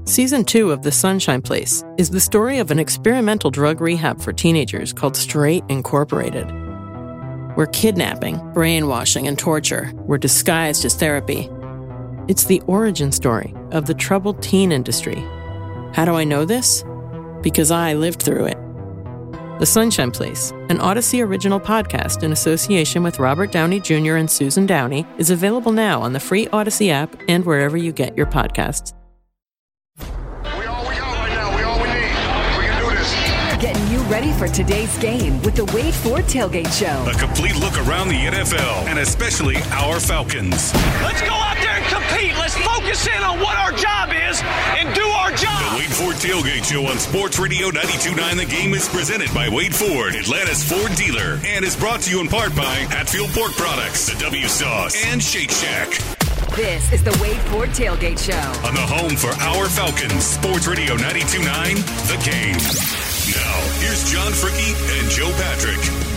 Season 2 of The Sunshine Place is the story of an experimental drug rehab for teenagers called Straight Incorporated, where kidnapping, brainwashing, and torture were disguised as therapy. It's the origin story of the troubled teen industry. How do I know this? Because I lived through it. The Sunshine Place, an Odyssey original podcast in association with Robert Downey Jr. and Susan Downey, is available now on the free Odyssey app and wherever you get your podcasts. Getting you ready for today's game with the Wade Ford Tailgate Show. A complete look around the NFL, and especially our Falcons. Let's go out there and compete. Let's focus in on what our job is and do our job. The Wade Ford Tailgate Show on Sports Radio 92.9 The Game is presented by Wade Ford, Atlanta's Ford dealer, and is brought to you in part by Hatfield Pork Products, the W Sauce, and Shake Shack. This is the Wade Ford Tailgate Show. On the home for our Falcons, Sports Radio 92.9 The Game. Now, here's John Fricke and Joe Patrick.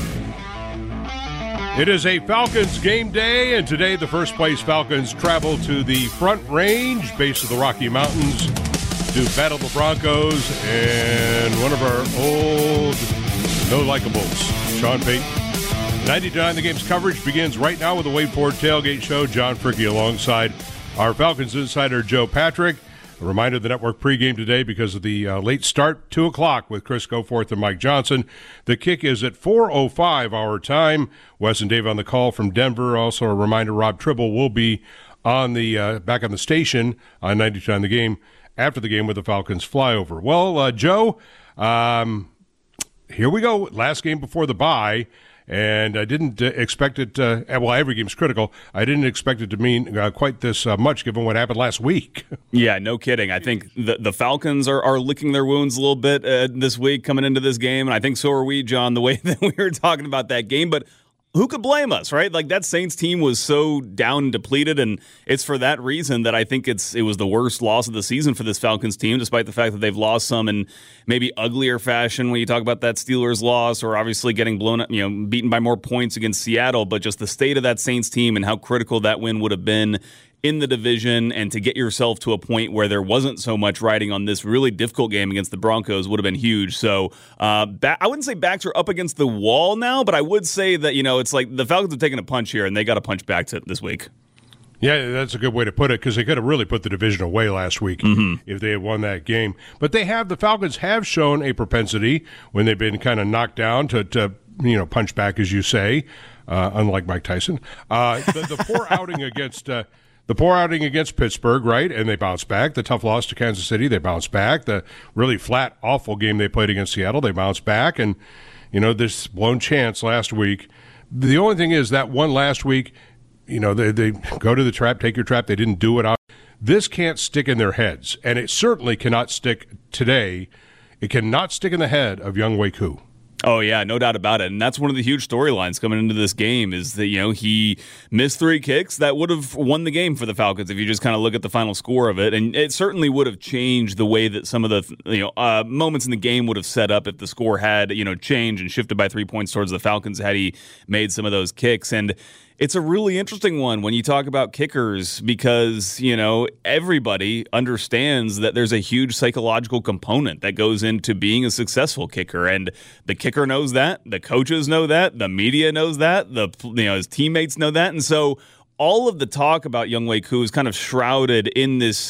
It is a Falcons game day, and today the first-place Falcons travel to the Front Range, base of the Rocky Mountains, to battle the Broncos and one of our old no-likables, Sean Payton. 99 The Game's coverage begins right now with the Wade Ford Tailgate Show. John Fricke alongside our Falcons insider, Joe Patrick. A reminder, the network pregame today because of the late start, 2 o'clock with Chris Goforth and Mike Johnson. The kick is at 4:05 our time. Wes and Dave on the call from Denver. Also a reminder, Rob Tribble will be on the back on the station on 99 The Game after the game with the Falcons flyover. Well, Joe, here we go. Last game before the bye. And I didn't expect it well, every game's critical. I didn't expect it to mean quite this much given what happened last week. Yeah, no kidding. I think the Falcons are licking their wounds a little bit this week coming into this game, and I think so are we, John, the way that we were talking about that game. But who could blame us, right? Like, that Saints team was so down and depleted, and it's for that reason that I think it was the worst loss of the season for this Falcons team, despite the fact that they've lost some in maybe uglier fashion when you talk about that Steelers loss, or obviously getting blown up, beaten by more points against Seattle. But just the state of that Saints team and how critical that win would have been in the division, and to get yourself to a point where there wasn't so much riding on this really difficult game against the Broncos would have been huge. So I wouldn't say backs are up against the wall now, but I would say that, it's like the Falcons have taken a punch here, and they got a punch back this week. Yeah, that's a good way to put it, because they could have really put the division away last week if they had won that game. But the Falcons have shown a propensity when they've been kind of knocked down to punch back, as you say, unlike Mike Tyson. The poor outing against Pittsburgh, right? And they bounced back. The tough loss to Kansas City, they bounced back. The really flat, awful game they played against Seattle, they bounced back. And, this blown chance last week. The only thing is that one last week, they go to the trap, take your trap. They didn't do it out. This can't stick in their heads. And it certainly cannot stick today. It cannot stick in the head of Younghoe Koo. Oh, yeah, no doubt about it. And that's one of the huge storylines coming into this game is that, he missed 3 kicks that would have won the game for the Falcons if you just kind of look at the final score of it. And it certainly would have changed the way that some of the moments in the game would have set up if the score had, changed and shifted by 3 points towards the Falcons had he made some of those kicks. And it's a really interesting one when you talk about kickers because, everybody understands that there's a huge psychological component that goes into being a successful kicker. And the kicker knows that, the coaches know that, the media knows that, his teammates know that. And so all of the talk about Younghoe Koo is kind of shrouded in this,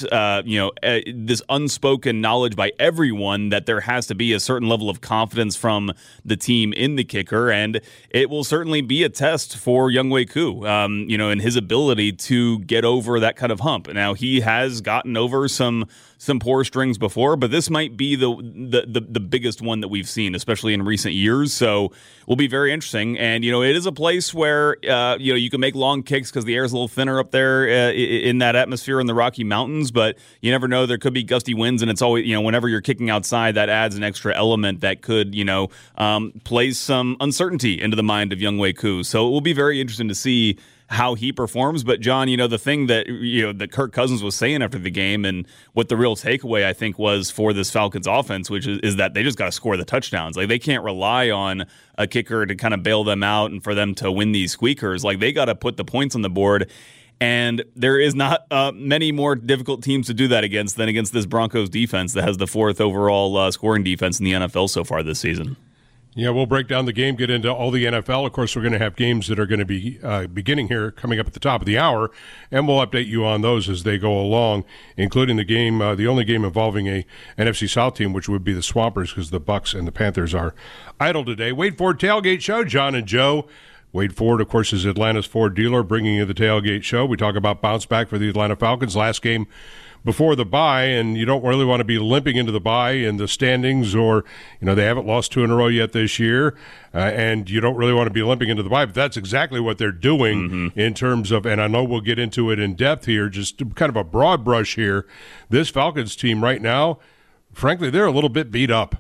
this unspoken knowledge by everyone that there has to be a certain level of confidence from the team in the kicker, and it will certainly be a test for Younghoe Koo, and his ability to get over that kind of hump. Now, he has gotten over some poor strings before, but this might be the biggest one that we've seen, especially in recent years. So will be very interesting. And, it is a place where, you can make long kicks because the air is a little thinner up there in that atmosphere in the Rocky Mountains, but you never know. There could be gusty winds, and it's always, whenever you're kicking outside, that adds an extra element that could, place some uncertainty into the mind of Younghoe Koo. So it will be very interesting to see how he performs. But John, the thing that that Kirk Cousins was saying after the game, and what the real takeaway I think was for this Falcons offense, which is that they just got to score the touchdowns. Like, they can't rely on a kicker to kind of bail them out and for them to win these squeakers. Like, they got to put the points on the board. And there is not many more difficult teams to do that against than against this Broncos defense that has the 4th overall scoring defense in the NFL so far this season. Yeah, we'll break down the game, get into all the NFL. Of course, we're going to have games that are going to be beginning here, coming up at the top of the hour, and we'll update you on those as they go along, including the game, the only game involving a NFC South team, which would be the Swampers, because the Bucks and the Panthers are idle today. Wade Ford Tailgate Show, John and Joe. Wade Ford, of course, is Atlanta's Ford dealer, bringing you the Tailgate Show. We talk about bounce back for the Atlanta Falcons. Last game before the bye, and you don't really want to be limping into the bye in the standings, or, they haven't lost 2 in a row yet this year, and you don't really want to be limping into the bye, but that's exactly what they're doing in terms of, and I know we'll get into it in depth here, just kind of a broad brush here. This Falcons team right now, frankly, they're a little bit beat up.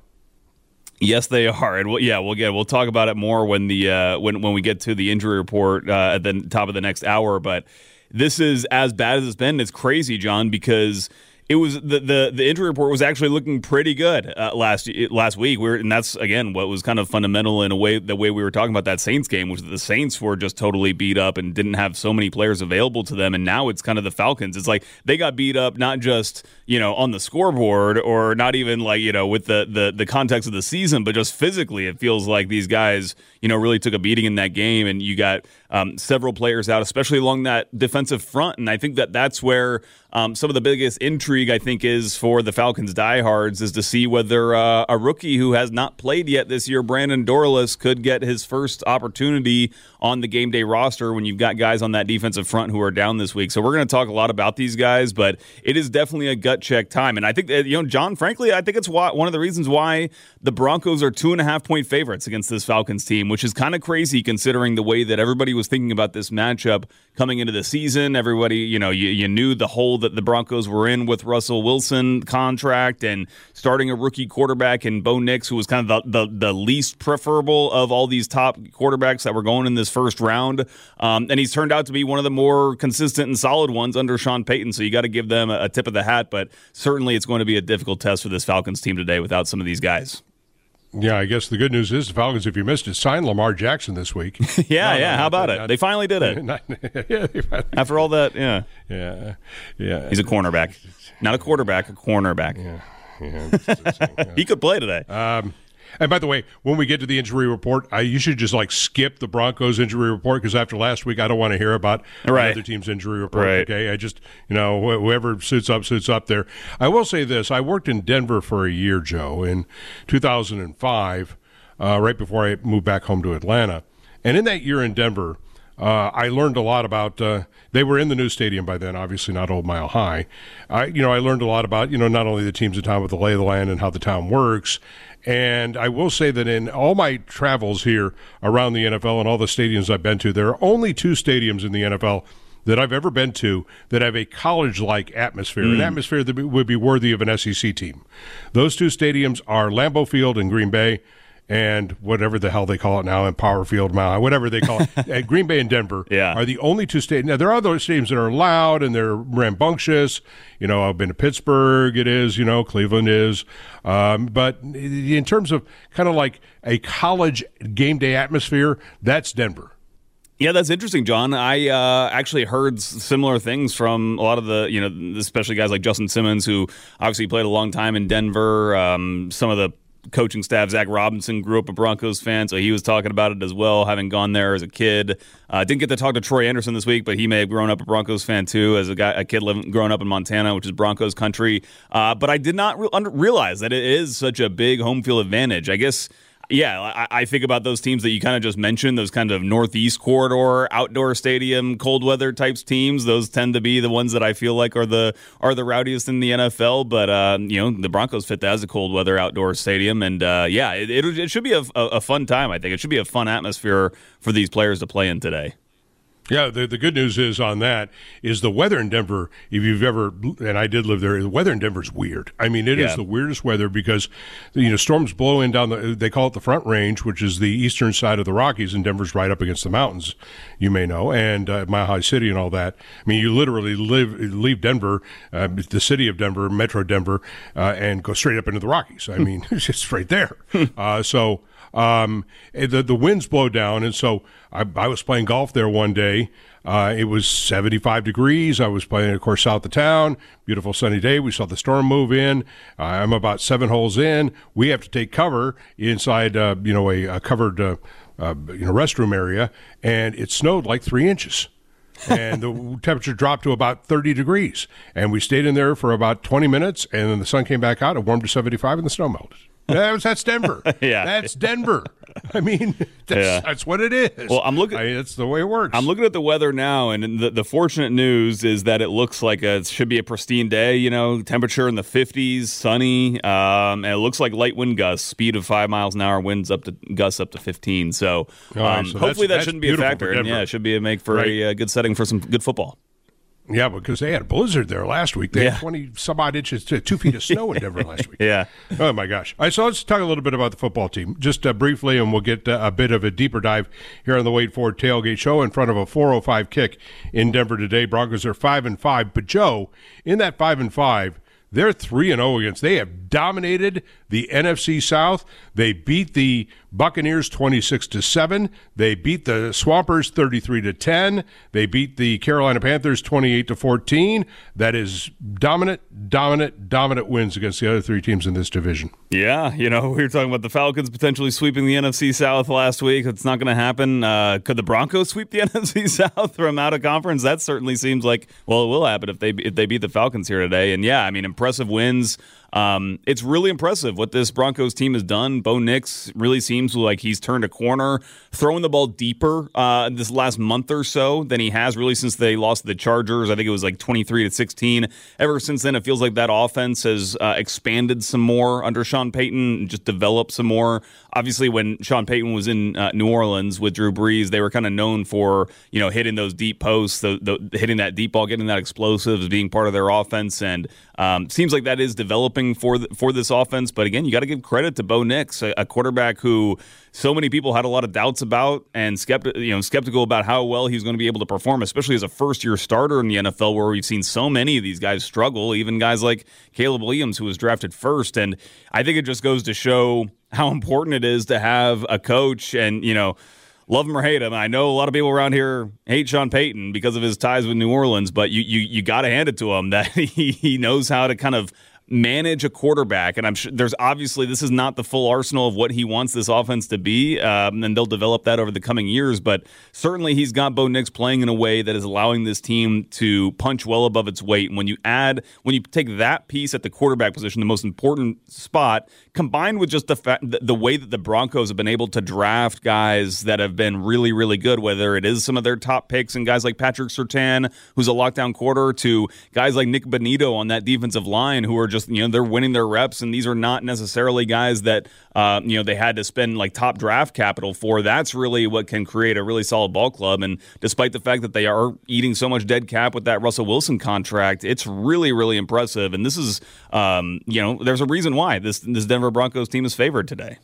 Yes, they are, and we'll talk about it more when when we get to the injury report at the top of the next hour. But this is as bad as it's been. It's crazy, John, because it was the injury report was actually looking pretty good last week. And that's again what was kind of fundamental in a way, the way we were talking about that Saints game, which the Saints were just totally beat up and didn't have so many players available to them. And now it's kind of the Falcons. It's like they got beat up not just on the scoreboard, or not even like with the context of the season, but just physically. It feels like these guys really took a beating in that game, and you got several players out, especially along that defensive front. And I think that's where some of the biggest intrigue, I think, is for the Falcons diehards, is to see whether a rookie who has not played yet this year, Brandon Dorlus, could get his first opportunity on the game day roster when you've got guys on that defensive front who are down this week. So we're going to talk a lot about these guys, but it is definitely a gut check time. And I think that, John, frankly, I think it's one of the reasons why the Broncos are 2.5-point favorites against this Falcons team, which is kind of crazy considering the way that everybody was thinking about this matchup coming into the season. Everybody, you knew the hole that the Broncos were in with Russell Wilson contract and starting a rookie quarterback in Bo Nix, who was kind of the least preferable of all these top quarterbacks that were going in this first round. And he's turned out to be one of the more consistent and solid ones under Sean Payton. So you got to give them a tip of the hat, but certainly it's going to be a difficult test for this Falcons team today without some of these guys. Yeah, I guess the good news is the Falcons, if you missed it, signed Lamar Jackson this week. How about it? They finally did it. After all that, yeah. He's a cornerback. Not a quarterback, a cornerback. Yeah. He could play today. And by the way, when we get to the injury report, you should just skip the Broncos injury report, because after last week, I don't want to hear about another team's injury report. Right. Okay, I just whoever suits up there. I will say this: I worked in Denver for a year, Joe, in 2005, right before I moved back home to Atlanta. And in that year in Denver, I learned a lot about. They were in the new stadium by then, obviously not Old Mile High. I learned a lot about not only the teams in town, but the lay of the land and how the town works. And I will say that in all my travels here around the NFL and all the stadiums I've been to, there are only 2 stadiums in the NFL that I've ever been to that have a college-like atmosphere, an atmosphere that would be worthy of an SEC team. Those 2 stadiums are Lambeau Field in Green Bay and whatever the hell they call it now, in Power Field, whatever they call it, at Green Bay and Denver are the only 2 stadiums. Now, there are other stadiums that are loud and they're rambunctious. I've been to Pittsburgh, it is, Cleveland is. But in terms of kind of like a college game day atmosphere, that's Denver. Yeah, that's interesting, John. I actually heard similar things from a lot of the, especially guys like Justin Simmons, who obviously played a long time in Denver. Some of the coaching staff, Zach Robinson, grew up a Broncos fan, so he was talking about it as well, having gone there as a kid. Didn't get to talk to Troy Anderson this week, but he may have grown up a Broncos fan too, as a kid growing up in Montana, which is Broncos country. But I did not realize that it is such a big home field advantage. I guess. Yeah, I think about those teams that you kind of just mentioned, those kind of Northeast corridor, outdoor stadium, cold weather types teams. Those tend to be the ones that I feel like are the rowdiest in the NFL. But the Broncos fit that as a cold weather outdoor stadium, and it should be a fun time. I think it should be a fun atmosphere for these players to play in today. Yeah, the good news is on that is the weather in Denver, if you've ever, and I did live there, the weather in Denver is weird. I mean, it is the weirdest weather because, storms blow in down they call it the Front Range, which is the eastern side of the Rockies, and Denver's right up against the mountains, you may know, and Mile High City and all that. I mean, you literally leave Denver, the city of Denver, Metro Denver, and go straight up into the Rockies. I mean, it's just right there. The winds blow down, and so I was playing golf there one day Sunday, it was 75 degrees. I was playing, of course, south of town. Beautiful sunny day. We saw the storm move in. I'm about 7 holes in. We have to take cover inside, a covered, restroom area, and it snowed like 3 inches. And the temperature dropped to about 30 degrees. And we stayed in there for about 20 minutes, and then the sun came back out. It warmed to 75, and the snow melted. That's Denver. Yeah. That's Denver. I mean, that's what it is. Well, that's the way it works. I'm looking at the weather now, and the fortunate news is that it looks like it should be a pristine day. Temperature in the 50s, sunny, and it looks like light wind gusts, speed of 5 miles an hour, gusts up to 15. So, hopefully that shouldn't be a factor. And it should be a make for a good setting for some good football. Yeah, because they had a blizzard there last week. They had 20-some-odd inches to 2 feet of snow in Denver last week. Yeah. Oh, my gosh. All right, so let's talk a little bit about the football team, just briefly, and we'll get a bit of a deeper dive here on the Wade Ford Tailgate Show in front of a 4:05 kick in Denver today. Broncos are 5-5. But, Joe, in that 5-5, they're 3-0 against. They have dominated the NFC South. They beat the Buccaneers 26-7. They beat the Swampers 33-10. They beat the Carolina Panthers 28-14. That is dominant wins against the other 3 teams in this division. Yeah, we were talking about the Falcons potentially sweeping the NFC South last week. It's not going to happen. Could the Broncos sweep the NFC South from out of conference? That certainly seems like, it will happen if they beat the Falcons here today. And yeah, I mean, impressive wins. It's really impressive what this Broncos team has done. Bo Nix really seems like he's turned a corner, throwing the ball deeper this last month or so than he has really since they lost to the Chargers. I think it was like 23-16. Ever since then, it feels like that offense has expanded some more under Sean Payton and just developed some more. Obviously, when Sean Payton was in New Orleans with Drew Brees, they were kind of known for hitting those deep posts, hitting that deep ball, getting that explosive as being part of their offense, and seems like that is developing for this offense. But again, you got to give credit to Bo Nix, a quarterback who so many people had a lot of doubts about and skeptical about how well he's going to be able to perform, especially as a first-year starter in the NFL, where we've seen so many of these guys struggle, even guys like Caleb Williams, who was drafted first. And I think it just goes to show how important it is to have a coach, and love him or hate him. I know a lot of people around here hate Sean Payton because of his ties with New Orleans, but you got to hand it to him that he knows how to kind of manage a quarterback. And I'm sure this is not the full arsenal of what he wants this offense to be, and they'll develop that over the coming years. But certainly he's got Bo Nix playing in a way that is allowing this team to punch well above its weight. And when you take that piece at the quarterback position, the most important spot, combined with just the way that the Broncos have been able to draft guys that have been really, really good, whether it is some of their top picks and guys like Patrick Surtain, who's a lockdown quarter, to guys like Nick Bonito on that defensive line, who are just, they're winning their reps, and these are not necessarily guys that, they had to spend like top draft capital for. That's really what can create a really solid ball club. And despite the fact that they are eating so much dead cap with that Russell Wilson contract, it's really, really impressive. And this is, there's a reason why this Denver Broncos team is favored today.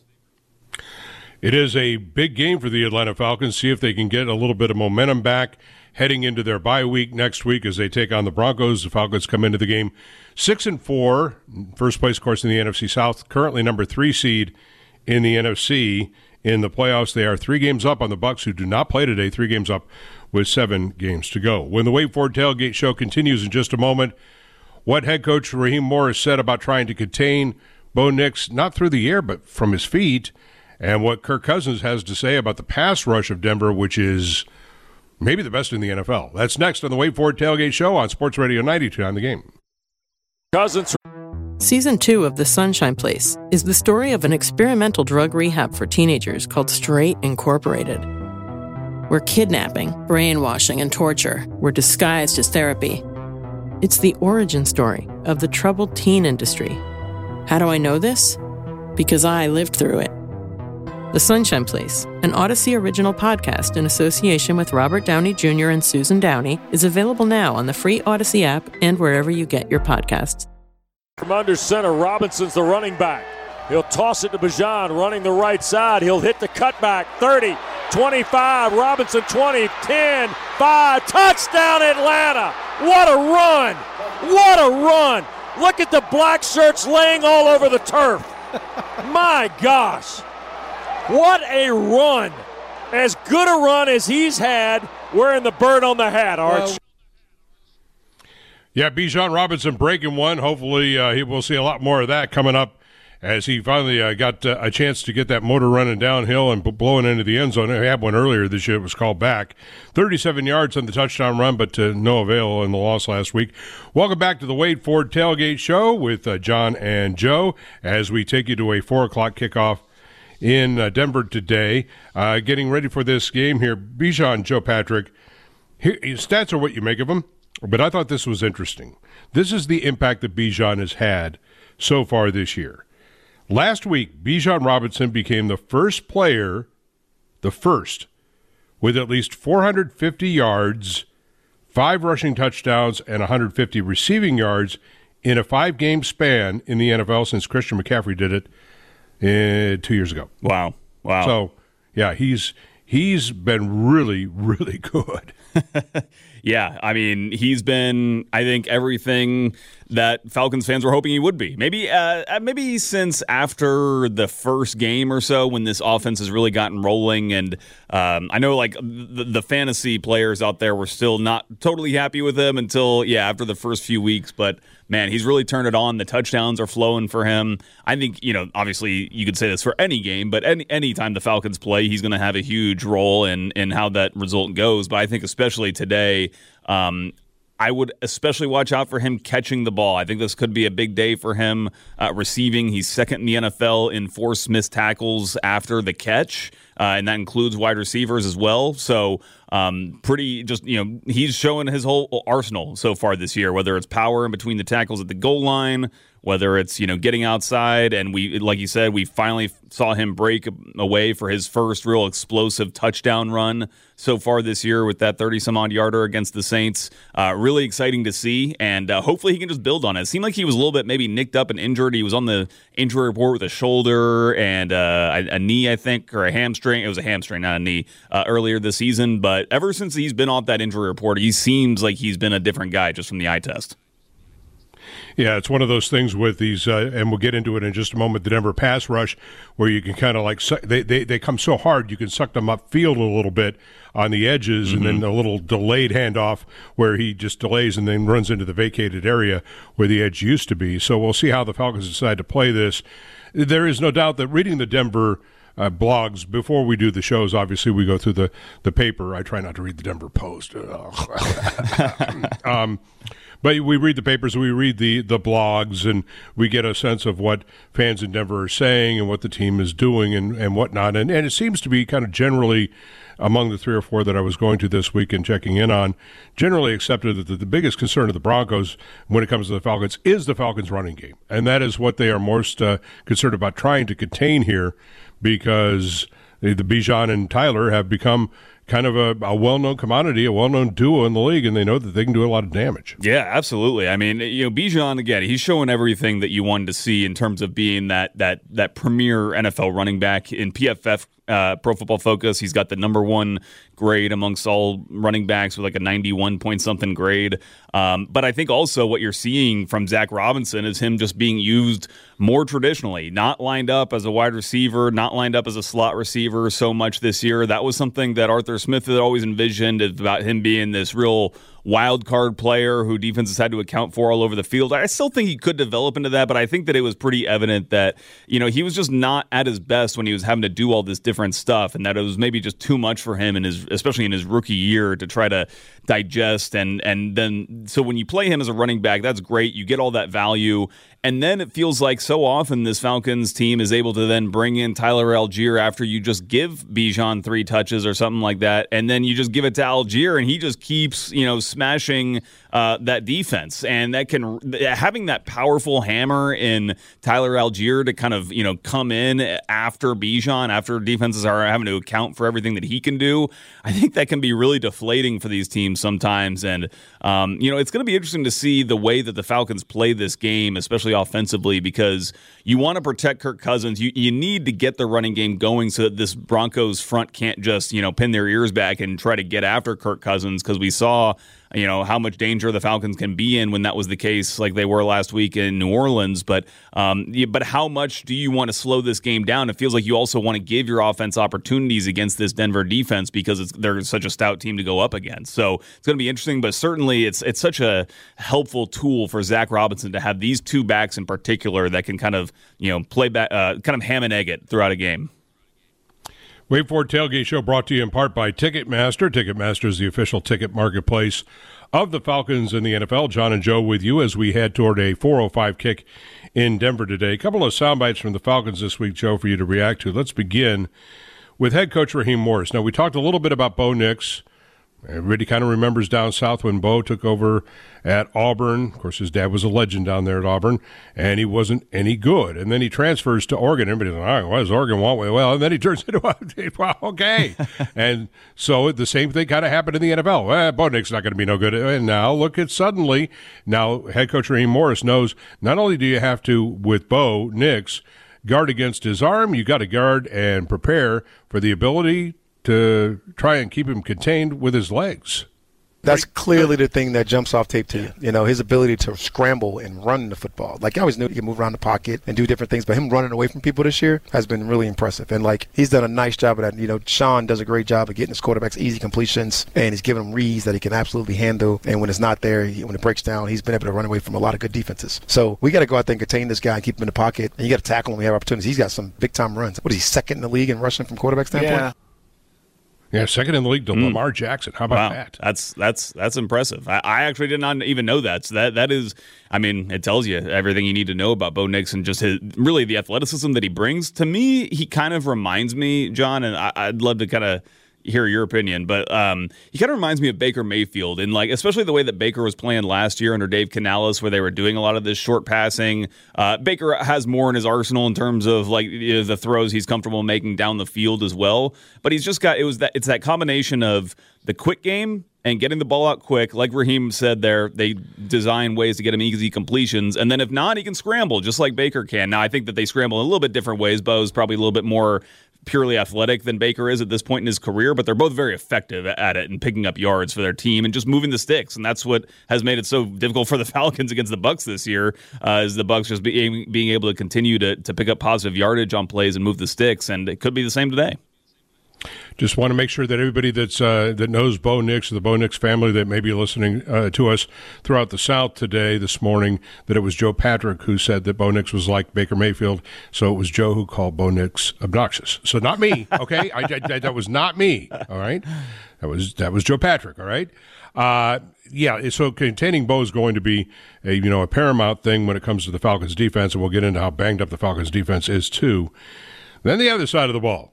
It is a big game for the Atlanta Falcons. See if they can get a little bit of momentum back heading into their bye week next week as they take on the Broncos. The Falcons come into the game 6-4, first place, of course, in the NFC South, currently number 3 seed in the NFC. In the playoffs, they are 3 games up on the Bucs, who do not play today, 3 games up with 7 games to go. When the Wade Ford Tailgate Show continues in just a moment, what head coach Raheem Morris said about trying to contain Bo Nix, not through the air, but from his feet, and what Kirk Cousins has to say about the pass rush of Denver, which is maybe the best in the NFL. That's next on the Wade Ford Tailgate Show on Sports Radio 92 on The Game. Cousins. Season 2 of The Sunshine Place is the story of an experimental drug rehab for teenagers called Straight Incorporated, where kidnapping, brainwashing, and torture were disguised as therapy. It's the origin story of the troubled teen industry. How do I know this? Because I lived through it. The Sunshine Place, an Odyssey original podcast in association with Robert Downey Jr. and Susan Downey, is available now on the free Odyssey app and wherever you get your podcasts. From under center, Robinson's the running back. He'll toss it to Bijan, running the right side. He'll hit the cutback. 30, 25, Robinson 20, 10, 5, touchdown Atlanta! What a run! What a run! Look at the black shirts laying all over the turf. My gosh! What a run! As good a run as he's had wearing the bird on the hat, Arch. Yeah, Bijan Robinson breaking one. Hopefully he will see a lot more of that coming up as he finally got a chance to get that motor running downhill and blowing into the end zone. He had one earlier this year. It was called back. 37 yards on the touchdown run, but to no avail in the loss last week. Welcome back to the Wade Ford Tailgate Show with John and Joe as we take you to a 4 o'clock kickoff in Denver today. Getting ready for this game here. Bijan, Joe Patrick, here, stats are what you make of them, but I thought this was interesting. This is the impact that Bijan has had so far this year. Last week, Bijan Robinson became the first player, with at least 450 yards, 5 rushing touchdowns, and 150 receiving yards in a 5-game span in the NFL since Christian McCaffrey did it 2 years ago. Wow. So, yeah, he's been really, really good. Yeah, I mean, he's been, I think, everything that Falcons fans were hoping he would be. Maybe since after the first game or so when this offense has really gotten rolling. And I know, like, the fantasy players out there were still not totally happy with him until, after the first few weeks. But, man, he's really turned it on. The touchdowns are flowing for him. I think, obviously you could say this for any game, but any time the Falcons play, he's going to have a huge role in how that result goes. But I think especially today, I would especially watch out for him catching the ball. I think this could be a big day for him receiving. He's second in the NFL in forced missed tackles after the catch, and that includes wide receivers as well. So he's showing his whole arsenal so far this year, whether it's power in between the tackles at the goal line, whether it's, getting outside. And we, like you said, we finally saw him break away for his first real explosive touchdown run so far this year with that 30-some-odd yarder against the Saints. Really exciting to see, and hopefully he can just build on it. It seemed like he was a little bit maybe nicked up and injured. He was on the injury report with a shoulder and a knee, I think, or a hamstring. It was a hamstring, not a knee, earlier this season. But ever since he's been off that injury report, he seems like he's been a different guy just from the eye test. Yeah, it's one of those things with these, and we'll get into it in just a moment, the Denver pass rush, where you can kind of like, they come so hard, you can suck them upfield a little bit on the edges, and then a little delayed handoff where he just delays and then runs into the vacated area where the edge used to be. So we'll see how the Falcons decide to play this. There is no doubt that reading the Denver blogs before we do the shows, obviously we go through the paper. I try not to read the Denver Post. But we read the papers, we read the blogs, and we get a sense of what fans in Denver are saying and what the team is doing and whatnot. And it seems to be kind of generally, among the 3 or 4 that I was going to this week and checking in on, generally accepted that the biggest concern of the Broncos when it comes to the Falcons is the Falcons' running game. And that is what they are most concerned about trying to contain here, because the Bijan and Tyler have become kind of a well-known commodity, a well-known duo in the league, and they know that they can do a lot of damage. Yeah, absolutely. I mean, Bijan, again, he's showing everything that you wanted to see in terms of being that premier NFL running back in PFF. Pro Football Focus. He's got the number 1 grade amongst all running backs with like a 91-point-something grade. But I think also what you're seeing from Zach Robinson is him just being used more traditionally, not lined up as a wide receiver, not lined up as a slot receiver so much this year. That was something that Arthur Smith had always envisioned, about him being this real wild card player who defenses had to account for all over the field. I still think he could develop into that, but I think that it was pretty evident that, he was just not at his best when he was having to do all this different stuff, and that it was maybe just too much for him especially in his rookie year to try to digest. And then, so when you play him as a running back, that's great. You get all that value. And then it feels like so often this Falcons team is able to then bring in Tyler Algier after you just give Bijan 3 touches or something like that, and then you just give it to Algier, and he just keeps, smashing that defense. And that having that powerful hammer in Tyler Algier to kind of, come in after Bijan, after defenses are having to account for everything that he can do, I think that can be really deflating for these teams sometimes. And, it's going to be interesting to see the way that the Falcons play this game, especially offensively, because you want to protect Kirk Cousins. You need to get the running game going so that this Broncos front can't just, pin their ears back and try to get after Kirk Cousins, because we saw how much danger the Falcons can be in when that was the case, like they were last week in New Orleans. But how much do you want to slow this game down? It feels like you also want to give your offense opportunities against this Denver defense because they're such a stout team to go up against. So it's going to be interesting, but certainly it's such a helpful tool for Zach Robinson to have these two backs in particular that can kind of play back, kind of ham and egg it throughout a game. Wade Ford Tailgate Show brought to you in part by Ticketmaster. Ticketmaster is the official ticket marketplace of the Falcons in the NFL. John and Joe with you as we head toward a 4:05 kick in Denver today. A couple of sound bites from the Falcons this week, Joe, for you to react to. Let's begin with head coach Raheem Morris. Now, we talked a little bit about Bo Nix. Everybody kind of remembers down south when Bo took over at Auburn. Of course, his dad was a legend down there at Auburn, and he wasn't any good. And then he transfers to Oregon. Everybody's like, all right, what does Oregon want? Well, and then he turns into well, okay. And so the same thing kind of happened in the NFL. Bo Nix is not going to be no good. And now look at suddenly, now head coach Raheem Morris knows not only do you have to, with Bo Nix, guard against his arm, you got to guard and prepare for the ability to try and keep him contained with his legs. That's clearly the thing that jumps off tape to you. His ability to scramble and run the football. Like, I always knew he could move around the pocket and do different things, but him running away from people this year has been really impressive. And, he's done a nice job of that. Sean does a great job of getting his quarterbacks easy completions, and he's giving them reads that he can absolutely handle. And when it's not there, when it breaks down, he's been able to run away from a lot of good defenses. So we got to go out there and contain this guy and keep him in the pocket. And you got to tackle him when we have opportunities. He's got some big-time runs. What is he, second in the league in rushing from quarterback standpoint? Yeah, second in the league to Lamar Jackson. How about that? That's impressive. I actually did not even know that. So that is, it tells you everything you need to know about Bo Nix and just really the athleticism that he brings. To me, he kind of reminds me, John, and I'd love to kind of hear your opinion, but he kind of reminds me of Baker Mayfield, and especially the way that Baker was playing last year under Dave Canales, where they were doing a lot of this short passing. Baker has more in his arsenal in terms of the throws he's comfortable making down the field as well. But he's just got it's that combination of the quick game and getting the ball out quick. Like Raheem said there, they design ways to get him easy completions, and then if not, he can scramble just like Baker can. Now, I think that they scramble in a little bit different ways. Bo's probably a little bit more purely athletic than Baker is at this point in his career, but they're both very effective at it and picking up yards for their team and just moving the sticks. And that's what has made it so difficult for the Falcons against the Bucs this year, is the Bucs just being able to continue to pick up positive yardage on plays and move the sticks. And it could be the same today. Just want to make sure that everybody that knows Bo Nix, or the Bo Nix family that may be listening to us throughout the South this morning, that it was Joe Patrick who said that Bo Nix was like Baker Mayfield. So it was Joe who called Bo Nix obnoxious. So not me, okay? That was not me, all right? That was Joe Patrick, all right? So containing Bo is going to be a paramount thing when it comes to the Falcons defense, and we'll get into how banged up the Falcons defense is too. Then the other side of the ball.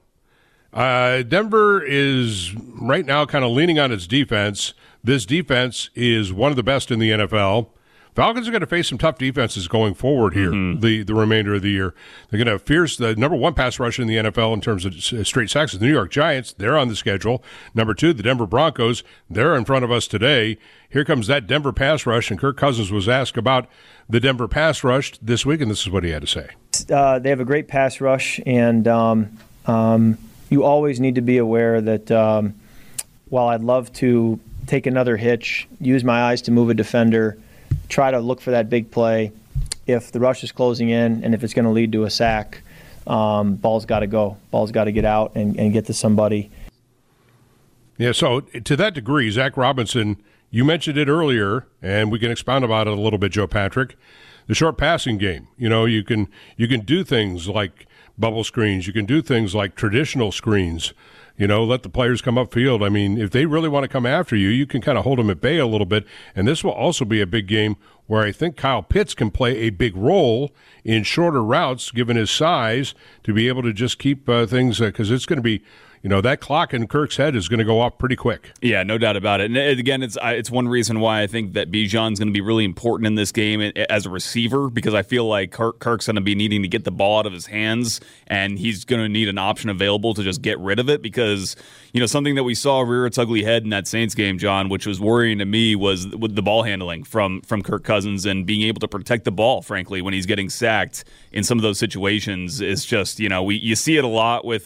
Denver is right now kind of leaning on its defense. This defense is one of the best in the NFL. Falcons are going to face some tough defenses going forward here, the remainder of the year. They're going to have the number one pass rush in the NFL in terms of straight sacks. The New York Giants, they're on the schedule. Number two, the Denver Broncos, they're in front of us today. Here comes that Denver pass rush, and Kirk Cousins was asked about the Denver pass rush this week, and this is what he had to say. They have a great pass rush, and you always need to be aware that while I'd love to take another hitch, use my eyes to move a defender, try to look for that big play, if the rush is closing in and if it's going to lead to a sack, ball's got to go. Ball's got to get out and get to somebody. Yeah, so to that degree, Zach Robinson, you mentioned it earlier, and we can expound about it a little bit, Joe Patrick. The short passing game, you can do things like bubble screens. You can do things like traditional screens, let the players come upfield. If they really want to come after you, you can kind of hold them at bay a little bit. And this will also be a big game where I think Kyle Pitts can play a big role in shorter routes, given his size, to be able to just keep things, because it's going to be, that clock in Kirk's head is going to go off pretty quick. Yeah, no doubt about it. And again, it's one reason why I think that Bijan's going to be really important in this game as a receiver, because I feel like Kirk's going to be needing to get the ball out of his hands, and he's going to need an option available to just get rid of it, because something that we saw rear its ugly head in that Saints game, John, which was worrying to me, was with the ball handling from Kirk Cousins and being able to protect the ball, frankly, when he's getting sacked in some of those situations. Is just, you see it a lot with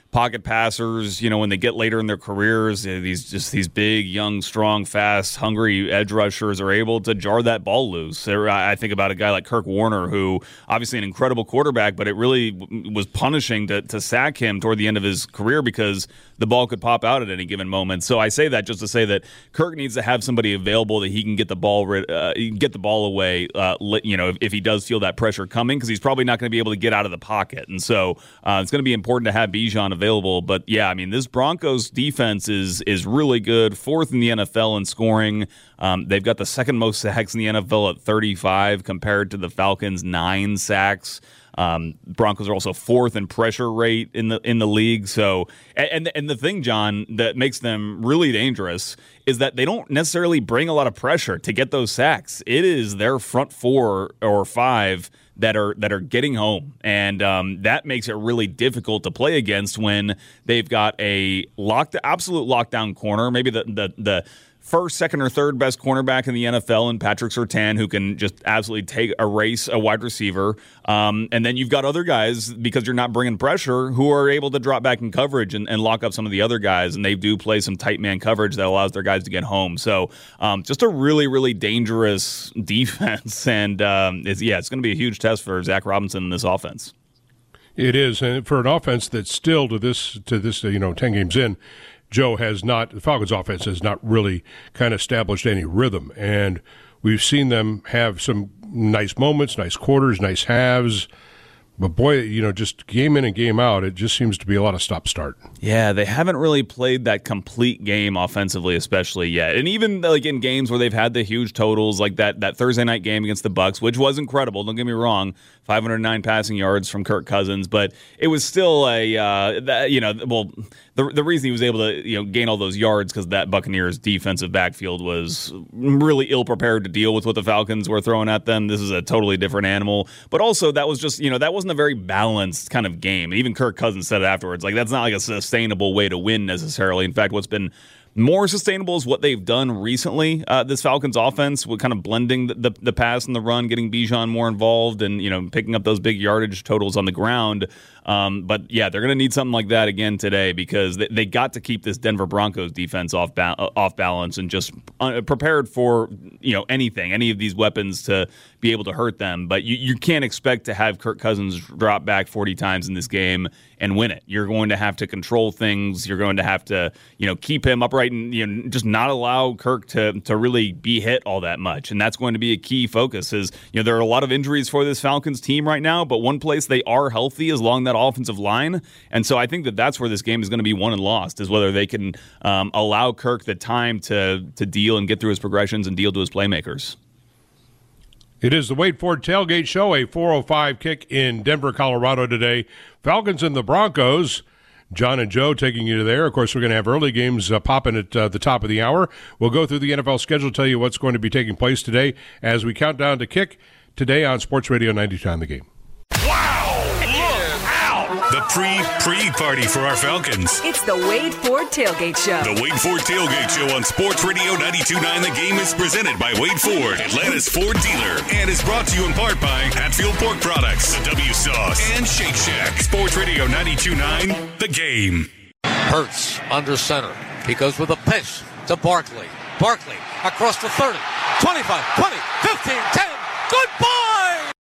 pocket passers, when they get later in their careers, these big, young, strong, fast, hungry edge rushers are able to jar that ball loose. I think about a guy like Kirk Warner, who obviously an incredible quarterback, but it really was punishing to sack him toward the end of his career because the ball could pop out at any given moment. So I say that just to say that Kirk needs to have somebody available that he can get the ball away, if he does feel that pressure coming, because he's probably not going to be able to get out of the pocket. And so it's going to be important to have Bijan available. But yeah, this Broncos defense is really good, 4th in the NFL in scoring. They've got the second most sacks in the NFL at 35 compared to the Falcons' 9 sacks. Broncos are also 4th in pressure rate in the league. So, and the thing, John, that makes them really dangerous is that they don't necessarily bring a lot of pressure to get those sacks. It is their front 4 or 5 that are getting home, and that makes it really difficult to play against when they've got a absolute lockdown corner, maybe the first, second, or third best cornerback in the NFL in Patrick Surtain, who can just absolutely erase a wide receiver. And then you've got other guys, because you're not bringing pressure, who are able to drop back in coverage and lock up some of the other guys. And they do play some tight man coverage that allows their guys to get home. So just a really, really dangerous defense. And it's going to be a huge test for Zach Robinson in this offense. It is. And for an offense that's still to this 10 games in, the Falcons offense has not really kind of established any rhythm. And we've seen them have some nice moments, nice quarters, nice halves. But boy, just game in and game out, it just seems to be a lot of stop-start. Yeah, they haven't really played that complete game offensively, especially yet. And even like in games where they've had the huge totals, like that Thursday night game against the Bucs, which was incredible, don't get me wrong, 509 passing yards from Kirk Cousins, but it was still the reason he was able to gain all those yards because that Buccaneers defensive backfield was really ill-prepared to deal with what the Falcons were throwing at them. This is a totally different animal. But also, that was just, that wasn't a very balanced kind of game. Even Kirk Cousins said it afterwards. Like, that's not like a sustainable way to win necessarily. In fact, what's been more sustainable is what they've done recently, this Falcons offense, with kind of blending the pass and the run, getting Bijan more involved and, picking up those big yardage totals on the ground. But yeah, they're going to need something like that again today because they got to keep this Denver Broncos defense off balance and just prepared for anything, any of these weapons to be able to hurt them. But you can't expect to have Kirk Cousins drop back 40 times in this game and win it. You're going to have to control things. You're going to have to keep him upright and just not allow Kirk to really be hit all that much. And that's going to be a key focus. Is there are a lot of injuries for this Falcons team right now, but one place they are healthy is along that offensive line. And so I think that's where this game is going to be won and lost, is whether they can allow Kirk the time to deal and get through his progressions and deal to his playmakers. It is the Wade Ford Tailgate Show, a 4:05 kick in Denver, Colorado today. Falcons and the Broncos. John and Joe taking you there. Of course, we're going to have early games popping at the top of the hour. We'll go through the NFL schedule, tell you what's going to be taking place today as we count down to kick today on Sports Radio 92.9 The Game. Wow! Look out! The pre-party for our Falcons. It's the Wade Ford Tailgate Show. The Wade Ford Tailgate Show on Sports Radio 92.9 The Game is presented by Wade Ford, Atlanta's Ford dealer, and is brought to you in part by Hatfield Pork Products, the W Sauce, and Shake Shack. Sports Radio 92.9 The Game. Hurts under center. He goes with a pitch to Barkley. Barkley across the 30, 25, 20, 15, 10. Goodbye!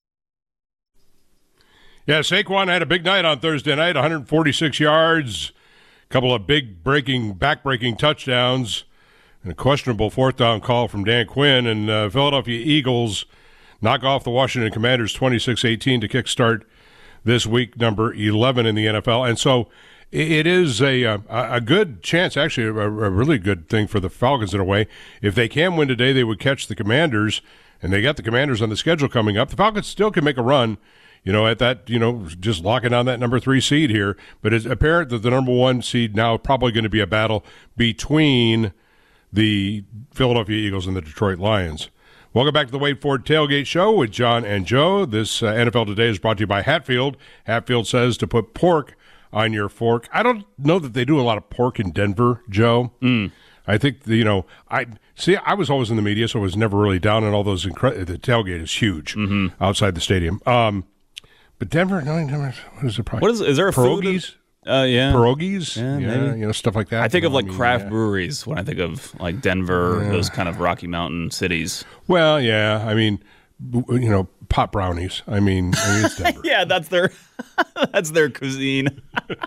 Yeah, Saquon had a big night on Thursday night, 146 yards, a couple of big back-breaking touchdowns, and a questionable fourth down call from Dan Quinn, and Philadelphia Eagles knock off the Washington Commanders 26-18 to kickstart this week number 11 in the NFL. And so it is a good chance, actually a really good thing for the Falcons in a way. If they can win today, they would catch the Commanders, and they got the Commanders on the schedule coming up. The Falcons still can make a run, at that, just locking down that number 3 seed here. But it's apparent that the number 1 seed now probably going to be a battle between the Philadelphia Eagles and the Detroit Lions. Welcome back to the Wade Ford Tailgate Show with John and Joe. This NFL Today is brought to you by Hatfield. Hatfield says to put pork on your fork. I don't know that they do a lot of pork in Denver, Joe. I think, I was always in the media, so I was never really down on all those. The tailgate is huge outside the stadium. But Denver, what is the problem? Is there a pierogies? pierogies, maybe. Stuff like that. I think of craft breweries when I think of like Denver, those kind of Rocky Mountain cities. Well, yeah, I mean, pot brownies. I mean it's Denver. Yeah, that's their cuisine.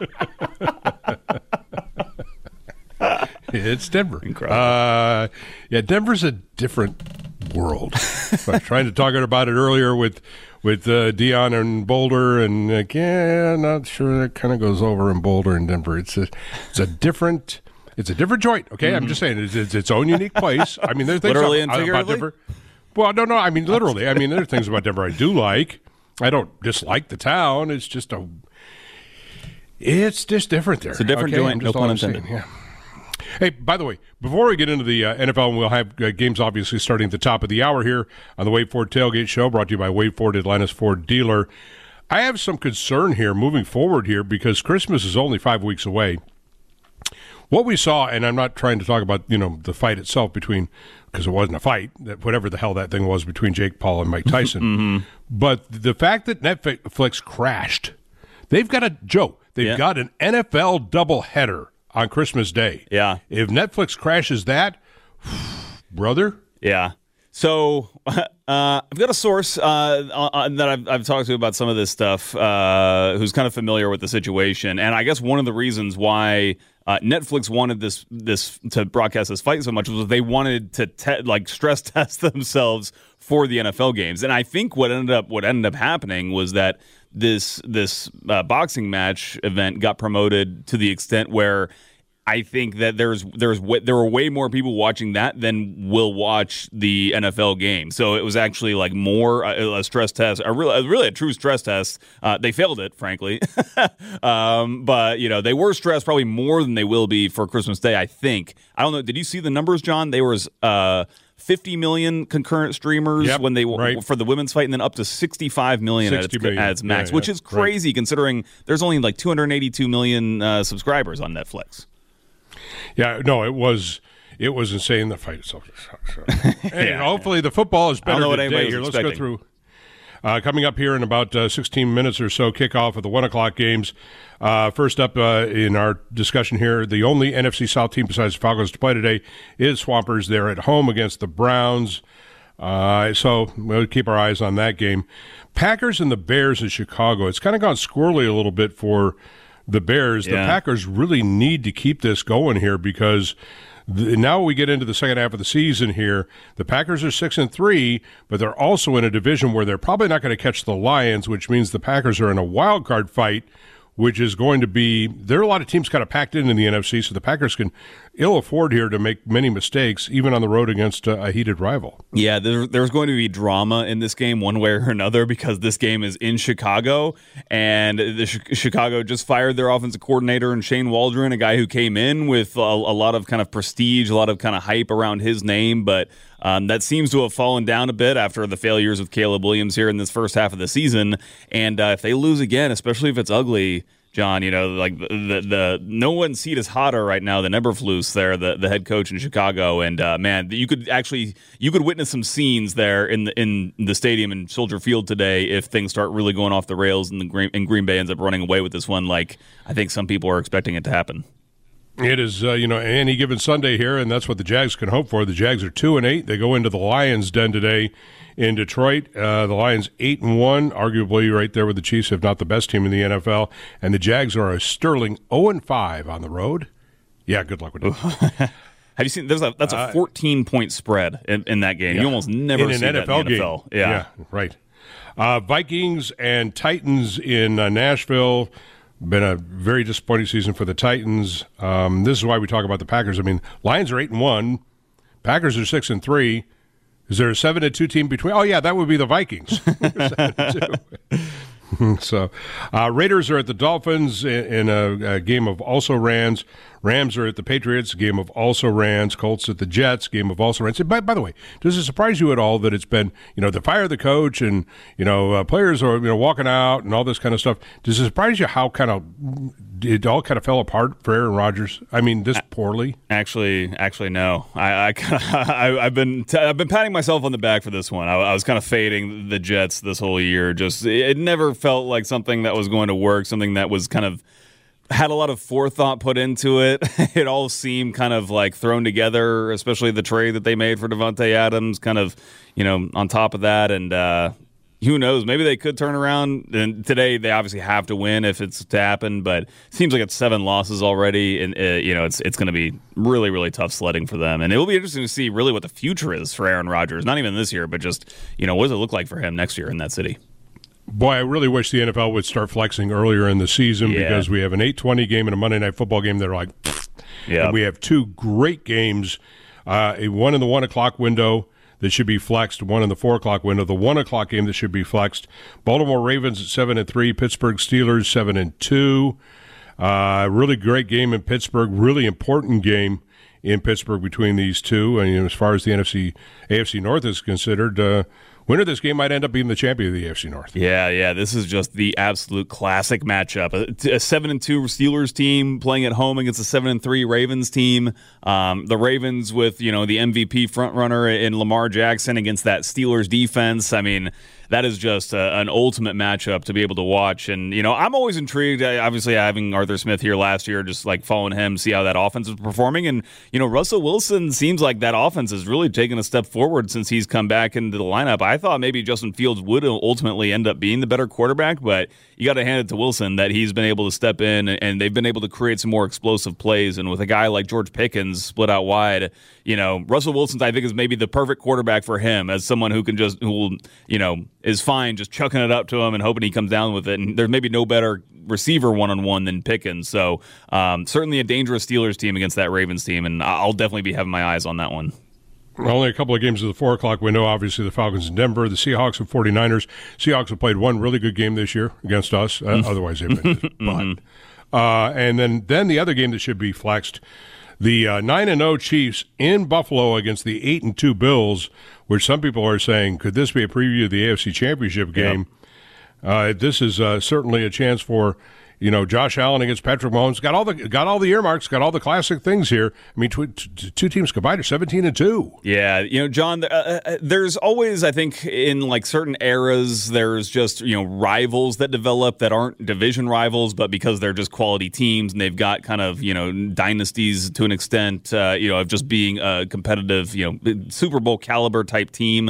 It's Denver. Incredible. Denver's a different world. I was trying to talk about it earlier with Dion and Boulder, and not sure that kind of goes over in Boulder and Denver. It's a different joint. Okay, I'm just saying it's its own unique place. I mean, there's things literally and about figuratively? Denver. Well, no. I mean, literally. I mean, there are things about Denver I do like. I don't dislike the town. It's just different there. It's a different joint. No pun intended. Yeah. Hey, by the way, before we get into the NFL, we'll have games obviously starting at the top of the hour here on the Wade Ford Tailgate Show, brought to you by Wade Ford, Atlanta's Ford dealer. I have some concern here moving forward here because Christmas is only 5 weeks away. What we saw, and I'm not trying to talk about the fight itself because it wasn't a fight, that whatever the hell that thing was between Jake Paul and Mike Tyson, but the fact that Netflix crashed, they've got an NFL doubleheader on Christmas Day. Yeah. If Netflix crashes that, brother. Yeah. So I've got a source that I've talked to about some of this stuff who's kind of familiar with the situation. And I guess one of the reasons why Netflix wanted this to broadcast this fight so much was they wanted to stress test themselves for the NFL games. And I think what ended up happening was that this boxing match event got promoted to the extent where I think that there were way more people watching that than will watch the NFL game. So it was actually more a stress test, really a true stress test. They failed it, frankly, but they were stressed probably more than they will be for Christmas Day. I think. I don't know. Did you see the numbers, John? There was 50 million concurrent streamers when they for the women's fight, and then up to 65 million at its max, which is crazy considering there's only 282 million subscribers on Netflix. Yeah, no, it was insane. The fight itself. Hopefully the football is better today. Here, let's go through. Coming up here in about 16 minutes or so, kickoff of the 1 o'clock games. First up in our discussion here, the only NFC South team besides the Falcons to play today is Swampers. They're at home against the Browns. So we'll keep our eyes on that game. Packers and the Bears in Chicago. It's kind of gone squirrely a little bit for the Bears. Yeah. The Packers really need to keep this going here because now we get into the second half of the season here. The Packers are 6-3, but they're also in a division where they're probably not going to catch the Lions, which means the Packers are in a wild card fight, which is going to be – there are a lot of teams kind of packed in the NFC, so the Packers can ill afford here to make many mistakes, even on the road against a heated rival. Yeah, there's going to be drama in this game one way or another because this game is in Chicago, and Chicago just fired their offensive coordinator and Shane Waldron, a guy who came in with a lot of kind of prestige, a lot of kind of hype around his name, but that seems to have fallen down a bit after the failures with Caleb Williams here in this first half of the season. And if they lose again, especially if it's ugly, John, the no one's seat is hotter right now than Eberflus there, the head coach in Chicago. And man, you could witness some scenes there in the stadium in Soldier Field today if things start really going off the rails and Green Bay ends up running away with this one, like I think some people are expecting it to happen. It is, any given Sunday here, and that's what the Jags can hope for. The Jags are 2-8. They go into the Lions' den today in Detroit. The Lions 8-1, arguably right there with the Chiefs, if not the best team in the NFL. And the Jags are a sterling 0-5 on the road. Yeah, good luck with it. Have you seen? That's a 14-point spread in that game. Yeah. You almost never see that in the NFL. Yeah, right. Vikings and Titans in Nashville. Been a very disappointing season for the Titans. This is why we talk about the Packers. I mean, Lions are 8-1. Packers are 6-3. Is there a 7-2 team between? Oh, yeah, that would be the Vikings. 7-2. So, Raiders are at the Dolphins in a game of also-rans. Rams are at the Patriots, game of also-rans. Colts at the Jets, game of also-rans. By the way, does it surprise you at all that it's been, they fire the coach and, players are, walking out and all this kind of stuff? Does it surprise you how it all kind of fell apart for Aaron Rodgers? I mean, this poorly? Actually, no. I've been patting myself on the back for this one. I was kind of fading the Jets this whole year. Just it never felt like something that was going to work, something that was kind of had a lot of forethought put into it. It all seemed kind of like thrown together, especially the trade that they made for Davante Adams, kind of, on top of that. And who knows? Maybe they could turn around. And today they obviously have to win if it's to happen, but it seems like it's 7 losses already, and it's going to be really, really tough sledding for them. And it will be interesting to see really what the future is for Aaron Rodgers. Not even this year, but just what does it look like for him next year in that city? Boy, I really wish the NFL would start flexing earlier in the season because we have an 8:20 game and a Monday Night Football game that are like, and we have 2 great games, one in the 1 o'clock window that should be flexed, one in the 4 o'clock window, the 1 o'clock game that should be flexed. Baltimore Ravens at 7-3, Pittsburgh Steelers 7-2. Really great game in Pittsburgh, really important game in Pittsburgh between these two. And as far as the AFC North is considered, winner of this game might end up being the champion of the AFC North. Yeah. This is just the absolute classic matchup. A 7-2 Steelers team playing at home against a 7-3 Ravens team. The Ravens with, the MVP frontrunner in Lamar Jackson against that Steelers defense. I mean, that is just an ultimate matchup to be able to watch. And, I'm always intrigued, obviously having Arthur Smith here last year, just like following him, see how that offense is performing. And, Russell Wilson seems like that offense has really taken a step forward since he's come back into the lineup. I thought maybe Justin Fields would ultimately end up being the better quarterback, but you got to hand it to Wilson that he's been able to step in and they've been able to create some more explosive plays. And with a guy like George Pickens split out wide, Russell Wilson, I think, is maybe the perfect quarterback for him as someone who is fine just chucking it up to him and hoping he comes down with it. And there's maybe no better receiver one-on-one than Pickens. So certainly a dangerous Steelers team against that Ravens team, and I'll definitely be having my eyes on that one. Only a couple of games of the 4 o'clock window. Obviously, the Falcons in Denver, the Seahawks and 49ers. Seahawks have played one really good game this year against us. Otherwise, they've been and then the other game that should be flexed, the 9-0 Chiefs in Buffalo against the 8-2 Bills, which some people are saying, could this be a preview of the AFC Championship game? Yep. This is certainly a chance for Josh Allen against Patrick Mahomes. Got all the earmarks, got all the classic things here. I mean, two teams combined are 17-2. Yeah, John, there's always, I think, in like certain eras, there's just rivals that develop that aren't division rivals, but because they're just quality teams and they've got kind of dynasties to an extent, of just being a competitive, Super Bowl caliber type team.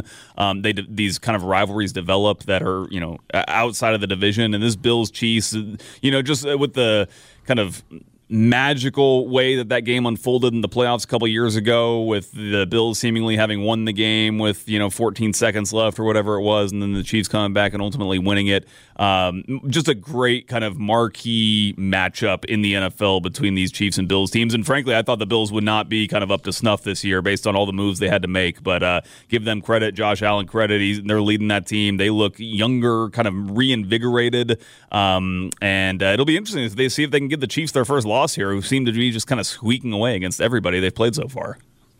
These kind of rivalries develop that are outside of the division, and this Bills Chiefs, just with the kind of magical way that game unfolded in the playoffs a couple years ago, with the Bills seemingly having won the game with 14 seconds left or whatever it was, and then the Chiefs coming back and ultimately winning it. Just a great kind of marquee matchup in the NFL between these Chiefs and Bills teams. And frankly, I thought the Bills would not be kind of up to snuff this year based on all the moves they had to make. But give them credit, Josh Allen credit. They're leading that team. They look younger, kind of reinvigorated. And it'll be interesting if they see if they can give the Chiefs their first loss here, who seem to be just kind of squeaking away against everybody they've played so far.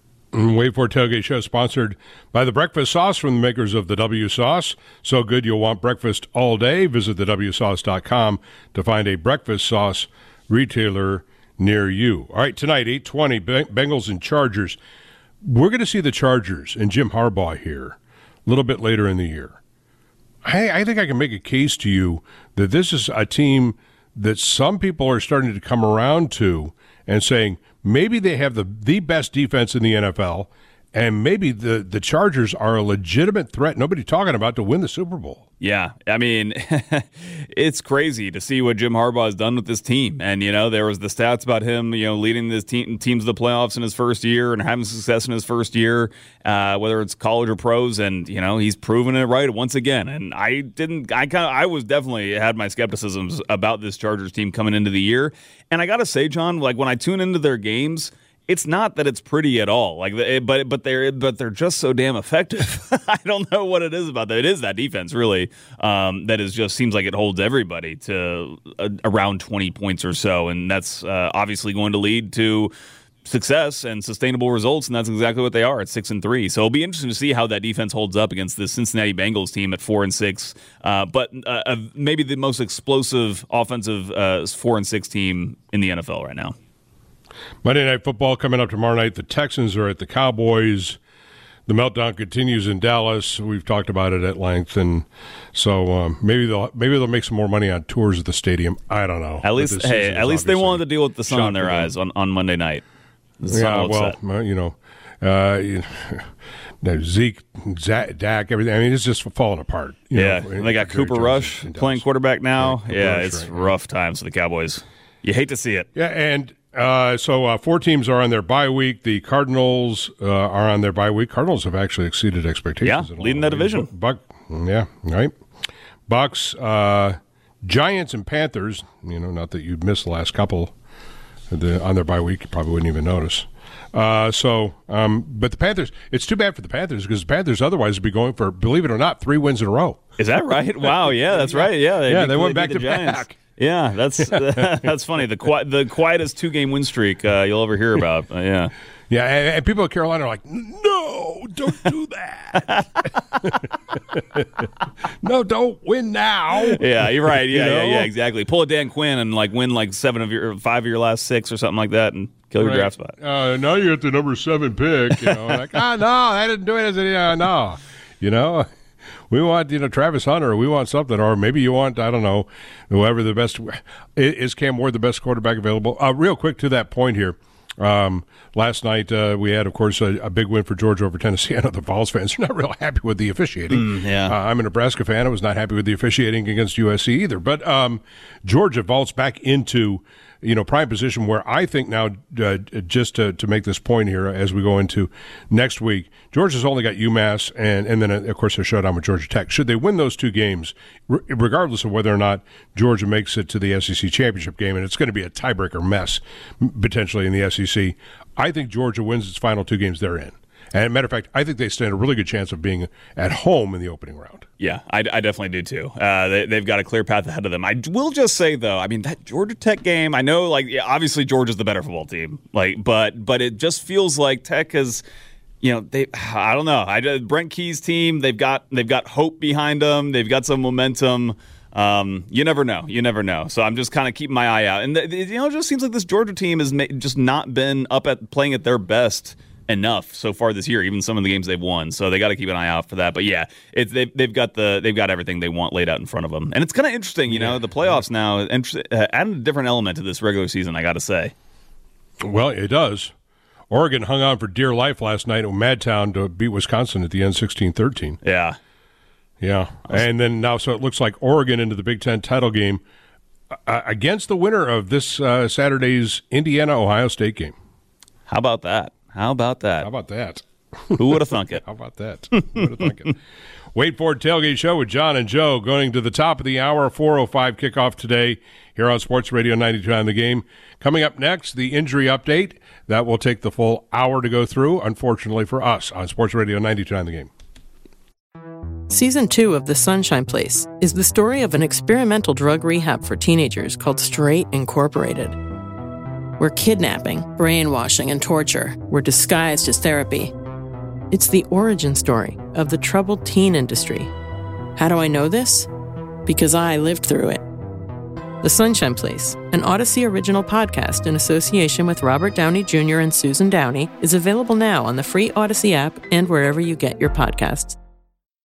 Wait for Tailgate Show, sponsored by the Breakfast Sauce from the makers of the W Sauce. So good you'll want breakfast all day. Visit thewsauce.com to find a breakfast sauce retailer near you. All right, tonight, 8:20, Bengals and Chargers. We're going to see the Chargers and Jim Harbaugh here a little bit later in the year. I think I can make a case to you that this is a team that some people are starting to come around to and saying maybe they have the best defense in the NFL, and maybe the Chargers are a legitimate threat nobody talking about to win the Super Bowl. Yeah, I mean, it's crazy to see what Jim Harbaugh has done with this team. And, there was the stats about him, leading this teams to the playoffs in his first year and having success in his first year, whether it's college or pros. And, he's proven it right once again. And I was definitely had my skepticisms about this Chargers team coming into the year. And I got to say, John, like when I tune into their games, it's not that it's pretty at all, but they're just so damn effective. I don't know what it is about that. It is that defense, really, that is just seems like it holds everybody to around 20 points or so, and that's obviously going to lead to success and sustainable results, and that's exactly what they are at 6-3. So it'll be interesting to see how that defense holds up against the Cincinnati Bengals team at 4-6, but maybe the most explosive offensive 4-6 team in the NFL right now. Monday Night Football coming up tomorrow night. The Texans are at the Cowboys. the meltdown continues in Dallas. We've talked about it at length, and so maybe they'll make some more money on tours of the stadium. I don't know. At least they wanted to deal with the sun in their eyes on Monday night. Yeah, well, Zeke, Dak, everything. I mean, it's just falling apart. And they got Cooper Rush playing quarterback now. It's rough times for the Cowboys. You hate to see it. Yeah, and so 4 teams are on their bye week. The Cardinals are on their bye week. Cardinals have actually exceeded expectations. Yeah, leading that division. Right. Bucks, Giants, and Panthers. Not that you'd missed the last couple on their bye week. You probably wouldn't even notice. But the Panthers, it's too bad for the Panthers because the Panthers otherwise would be going for, believe it or not, 3 wins in a row. Is that right? Wow, yeah, that's right. Yeah, they went back to back. Yeah, that's funny. The quietest 2-game win streak you'll ever hear about. Yeah, and people in Carolina are like, no, don't do that. No, don't win now. Yeah, you're right. Yeah, exactly. Pull a Dan Quinn and win 5 of your last 6 or something like that, and kill your draft spot. Now you're at the number 7 pick. No, I didn't do it. No. We want, Travis Hunter, or we want something, or maybe you want, I don't know, whoever the best. Is Cam Ward the best quarterback available? Real quick to that point here. Last night we had, of course, a big win for Georgia over Tennessee. I know the Vols fans are not real happy with the officiating. I'm a Nebraska fan. I was not happy with the officiating against USC either. But Georgia vaults back into prime position where I think now, just to make this point here as we go into next week, Georgia's only got UMass and then, of course, a showdown with Georgia Tech. Should they win those 2 games, regardless of whether or not Georgia makes it to the SEC championship game, and it's going to be a tiebreaker mess potentially in the SEC, I think Georgia wins its final 2 games they're in. And as a matter of fact, I think they stand a really good chance of being at home in the opening round. Yeah, I definitely do too. They've got a clear path ahead of them. I will just say, though, I mean, that Georgia Tech game, I know, obviously Georgia's the better football team, but it just feels like Tech has, I don't know. Brent Key's team, they've got hope behind them. They've got some momentum. You never know. So I'm just kind of keeping my eye out. And it just seems like this Georgia team has just not been up at playing at their best enough so far this year, even some of the games they've won. So they got to keep an eye out for that. But yeah, they've got everything they want laid out in front of them, and it's kind of interesting. The playoffs now adding a different element to this regular season. I got to say. Well, it does. Oregon hung on for dear life last night at Madtown to beat Wisconsin at the end, 16-13. Yeah, and then now, so it looks like Oregon into the Big Ten title game against the winner of this Saturday's Indiana-Ohio State game. How about that? Who would have thunk it? How about that? Who would have thunk it? Wait for it, Tailgate Show with John and Joe going to the top of the hour, 4:05 kickoff today here on Sports Radio 92.9 The Game. Coming up next, the injury update. That will take the full hour to go through, unfortunately for us, on Sports Radio 92.9 The Game. Season 2 of The Sunshine Place is the story of an experimental drug rehab for teenagers called Straight Incorporated, where kidnapping, brainwashing, and torture were disguised as therapy. It's the origin story of the troubled teen industry. How do I know this? Because I lived through it. The Sunshine Place, an Odyssey original podcast in association with Robert Downey Jr. and Susan Downey, is available now on the free Odyssey app and wherever you get your podcasts.